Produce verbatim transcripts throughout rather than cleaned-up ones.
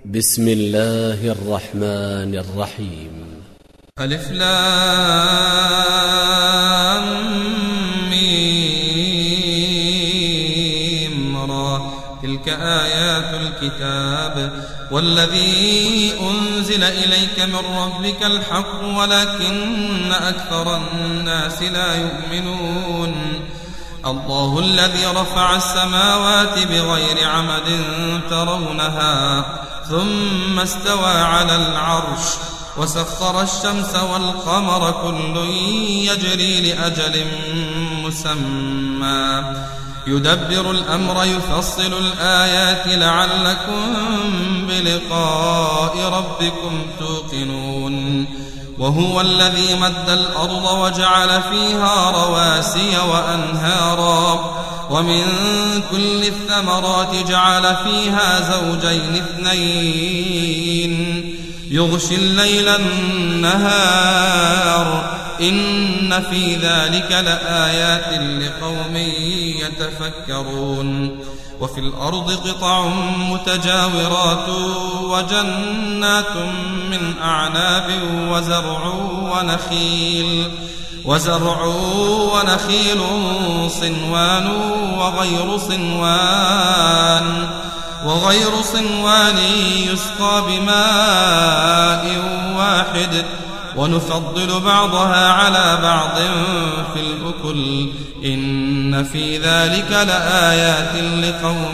بسم الله الرحمن الرحيم. ألف لام ميم را. تلك آيات الكتاب والذي أنزل إليك من ربك الحق ولكن أكثر الناس لا يؤمنون. الله الذي رفع السماوات بغير عمد ترونها ثم استوى على العرش وسخر الشمس والقمر كل يجري لأجل مسمى يدبر الأمر يفصل الآيات لعلكم بلقاء ربكم توقنون. وهو الذي مد الأرض وجعل فيها رواسي وأنهارا ومن كل الثمرات جعل فيها زوجين اثنين يغشي الليل النهار إن في ذلك لآيات لقوم يتفكرون. وفي الأرض قطع متجاورات وجنات من أعناب وزرع ونخيل وزرع ونخيل صنوان وغير صنوان وغير صنوان يسقى بماء واحد ونفضل بعضها على بعض في الأكل إن في ذلك لآيات لقوم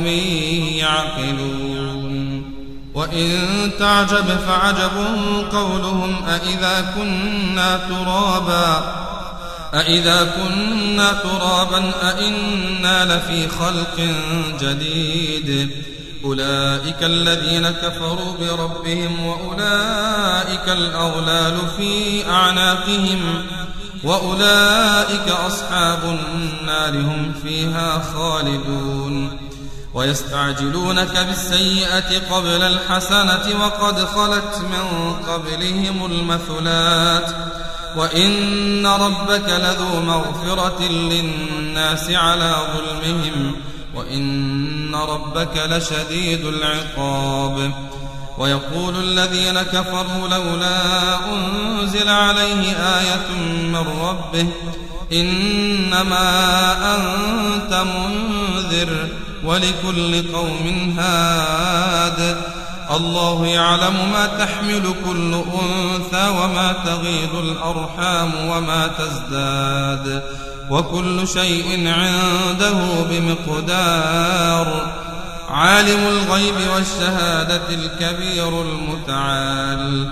يعقلون. وإن تعجب فعجب قولهم أإذا كنا ترابا أإذا كنا ترابا أإنا لفي خلق جديد أولئك الذين كفروا بربهم وأولئك الأغلال في أعناقهم وأولئك أصحاب النار هم فيها خالدون. ويستعجلونك بالسيئة قبل الحسنة وقد خلت من قبلهم المثلات وإن ربك لذو مغفرة للناس على ظلمهم وإن ربك لشديد العقاب. ويقول الذين كفروا لولا أنزل عليه آية من ربه إنما أنت منذر ولكل قوم هاد الله يعلم ما تحمل كل أنثى وما تغيض الأرحام وما تزداد وكل شيء عنده بمقدار. عالم الغيب والشهادة الكبير المتعال.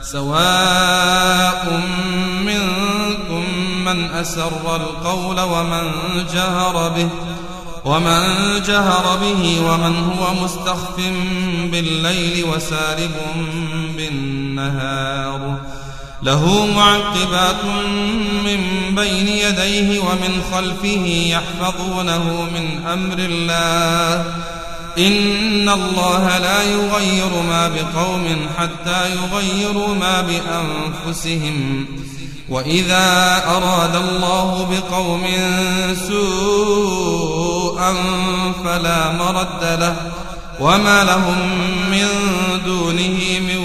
سواء منكم من أسر القول ومن جهر به ومن جهر به ومن هو مستخف بالليل وسارب بالنهار. له معقبات من بين يديه ومن خلفه يحفظونه من أمر الله إن الله لا يغير ما بقوم حتى يغيروا ما بأنفسهم وإذا أراد الله بقوم سوءا فلا مرد له وما لهم من دونه من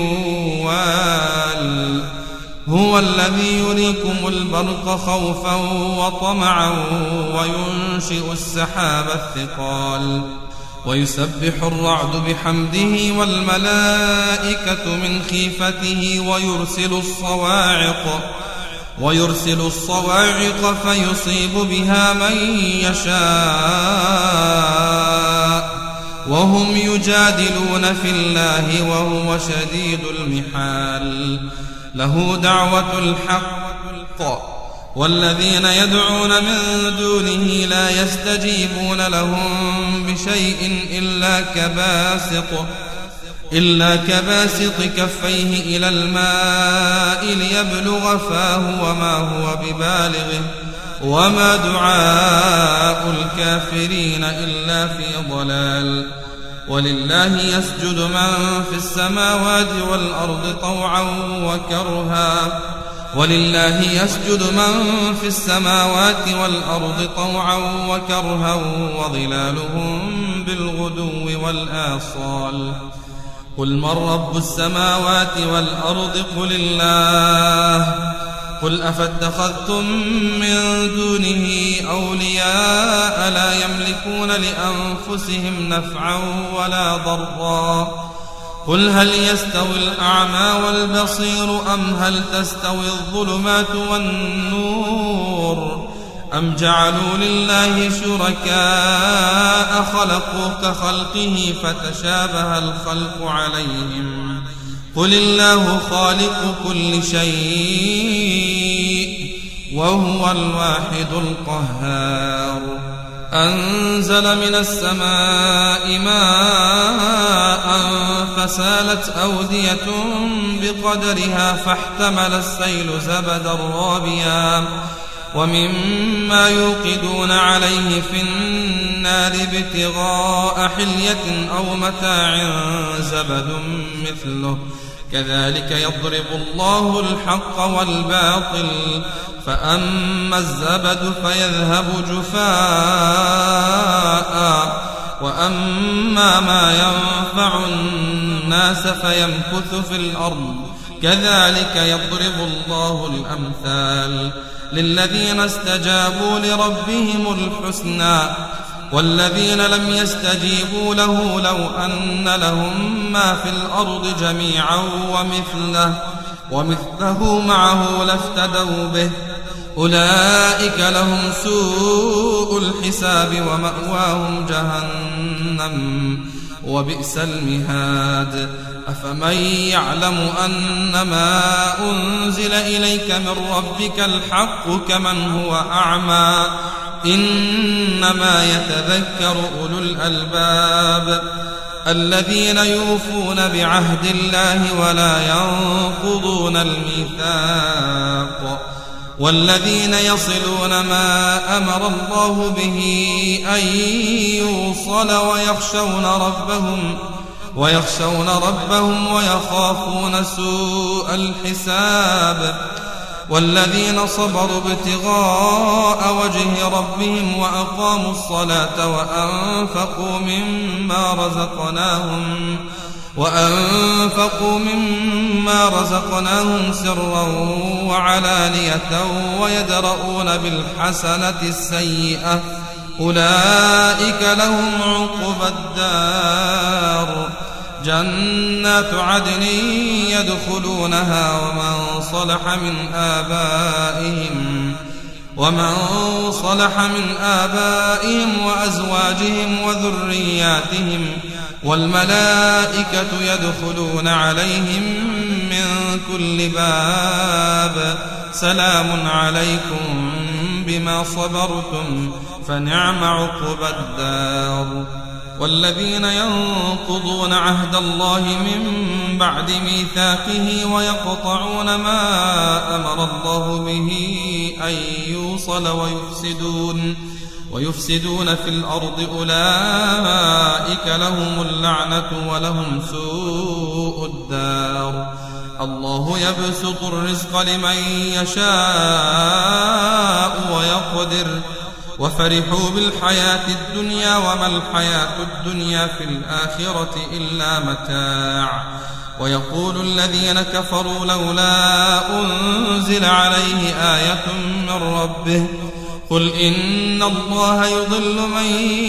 وال. هو الذي يريكم البرق خوفا وطمعا وينشئ السحاب الثقال ويسبح الرعد بحمده والملائكة من خيفته ويرسل الصواعق ويرسل الصواعق فيصيب بها من يشاء وهم يجادلون في الله وهو شديد المحال. له دعوة الحق والذين يدعون من دونه لا يستجيبون لهم بشيء إلا كباسط إلا كباسط كفيه إلى الماء ليبلغ فاه وما هو ببالغه وما دعاء الكافرين إلا في ضلال. ولله يسجد من في السماوات والأرض طوعا وكرها ولله يسجد من في السماوات والأرض طوعا وكرها وظلالهم بالغدو والآصال قل من رب السماوات والأرض قل الله قل أفاتخذتم من دونه أولياء لا يملكون لأنفسهم نفعا ولا ضرا قل هل يستوي الأعمى والبصير أم هل تستوي الظلمات والنور أم جعلوا لله شركاء خلقوا كخلقه فتشابه الخلق عليهم قل الله خالق كل شيء وهو الواحد القهار أنزل من السماء ماء فسالت أودية بقدرها فاحتمل السيل زبدا رابيا ومما يوقدون عليه في النار ابتغاء حلية أو متاع زبد مثله كذلك يضرب الله الحق والباطل فأما الزبد فيذهب جفاء وأما ما ينفع الناس فيمكث في الأرض كذلك يضرب الله الأمثال للذين استجابوا لربهم الحسنى والذين لم يستجيبوا له لو أن لهم ما في الأرض جميعا ومثله, ومثله معه لافتدوا به أولئك لهم سوء الحساب ومأواهم جهنم وبئس المهاد أفمن يعلم أنما أنزل إليك من ربك الحق كمن هو أعمى إنما يتذكر أولو الألباب الذين يوفون بعهد الله ولا ينقضون الميثاق والذين يصلون ما أمر الله به أن يوصل ويخشون ربهم ويخشون ربهم ويخافون سوء الحساب والذين صبروا ابتغاء وجه ربهم وأقاموا الصلاة وأنفقوا مما رزقناهم وأنفقوا مما رزقناهم سرا وعلانية ويدرؤون بالحسنة السيئة أولئك لهم عقبى الدار جنات عدن يدخلونها ومن صلح من آبائهم ومن صلح من آبائهم وأزواجهم وذرياتهم والملائكة يدخلون عليهم من كل باب سلام عليكم بما صبرتم فنعم عقبى الدار والذين ينقضون عهد الله من بعد ميثاقه ويقطعون ما أمر الله به أن يوصل ويفسدون ويفسدون في الأرض أولئك لهم اللعنة ولهم سوء الدار الله يبسط الرزق لمن يشاء ويقدر وفرحوا بالحياة الدنيا وما الحياة الدنيا في الآخرة إلا متاع ويقول الذين كفروا لولا أنزل عليه آية من ربه قل إن الله يضل من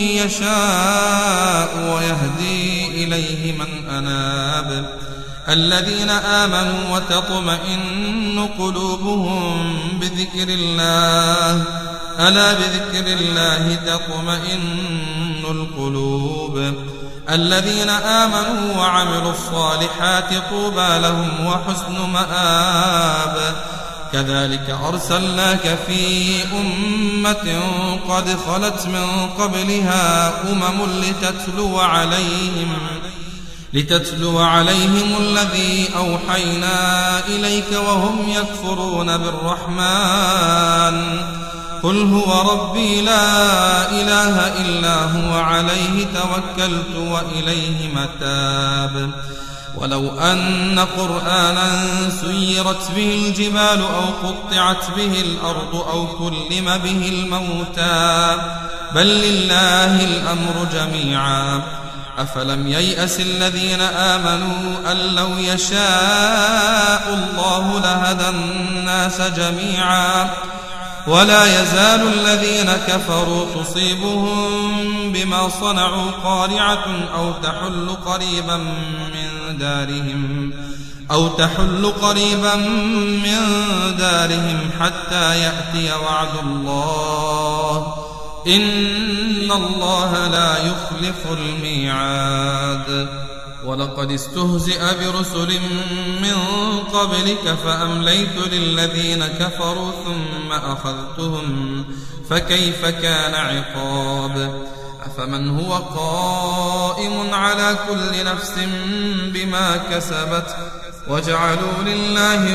يشاء ويهدي إليه من أناب الذين آمنوا وتطمئن قلوبهم بذكر الله ألا بذكر الله تطمئن القلوب الذين آمنوا وعملوا الصالحات طوبى لهم وحسن مآب كذلك أرسلناك في أمة قد خلت من قبلها أمم لتتلو عليهم لتتلو عليهم الذي أوحينا إليك وهم يكفرون بالرحمن قل هو ربي لا إله إلا هو عليه توكلت وإليه متاب ولو أن قرآنا سيرت به الجبال أو قطعت به الأرض أو كلم به الموتى بل لله الأمر جميعا أفلم ييأس الذين آمنوا أن لو يشاء الله لهدى الناس جميعا ولا يزال الذين كفروا تصيبهم بما صنعوا قارعة أو تحل قريبا من دارهم أو تحل قريبا من دارهم حتى يأتي وعد الله إن الله لا يخلف الميعاد. ولقد استهزئ برسل من قبلك فأمليت للذين كفروا ثم أخذتهم فكيف كان عقاب. أفمن هو قائم على كل نفس بما كسبت وجعلوا لله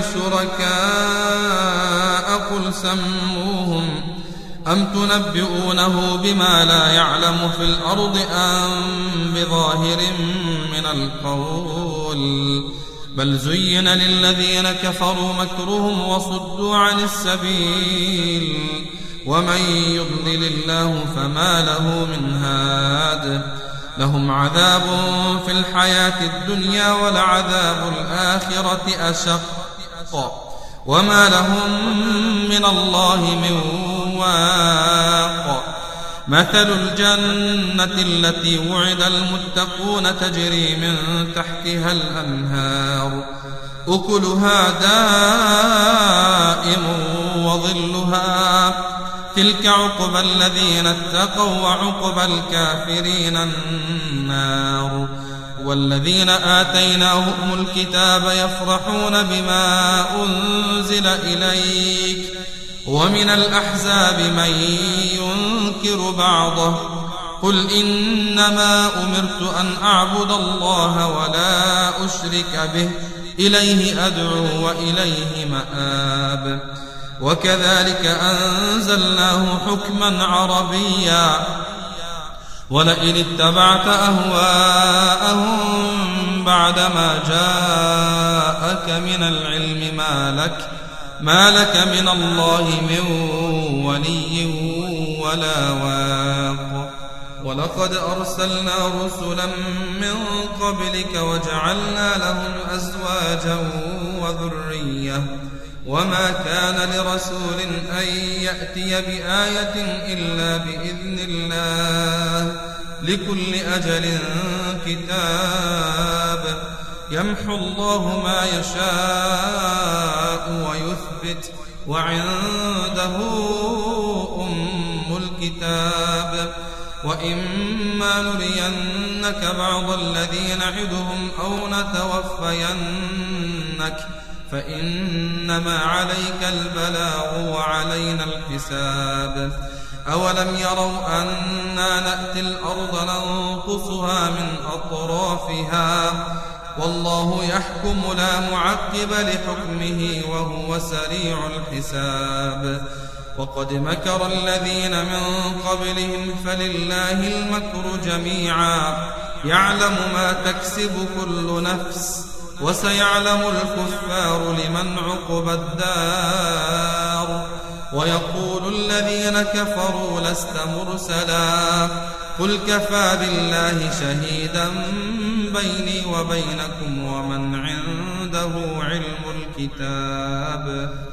شركاء قل سموهم أم تنبئونه بما لا يعلم في الأرض أم بظاهر من القول بل زين للذين كفروا مكرهم وصدوا عن السبيل ومن يضلل الله فما له من هاد. لهم عذاب في الحياة الدنيا ولعذاب الآخرة أشق وما لهم من الله من واق. مثل الجنة التي وعد المتقون تجري من تحتها الأنهار أكلها دائم وظلها تلك عقبى الذين اتقوا وعقبى الكافرين النار. والذين آتيناهم الكتاب يفرحون بما أنزل إليك ومن الأحزاب من ينكر بعضه قل إنما أمرت أن أعبد الله ولا أشرك به إليه أدعو وإليه مآب. وكذلك أنزلناه حكما عربيا ولئن اتبعت أهواءهم بعدما جاءك من العلم ما لك ما لك من الله من ولي ولا واق. ولقد أرسلنا رسلا من قبلك وجعلنا لهم أزواجا وذرية وما كان لرسول أن يأتي بآية إلا بإذن الله لكل أجل كتاب يمحو الله ما يشاء ويثبت وعنده أم الكتاب. وإما نرينك بعض الذي نعدهم أو نتوفينك فإنما عليك البلاغ وعلينا الحساب. أولم يروا أنا نأتي الأرض ننقصها من أطرافها والله يحكم لا معقب لحكمه وهو سريع الحساب. وقد مكر الذين من قبلهم فلله المكر جميعا يعلم ما تكسب كل نفس وسيعلم الكفار لمن عقبى الدار. ويقول الذين كفروا لست مرسلا قل كفى بالله شهيدا بيني وبينكم ومن عنده علم الكتاب.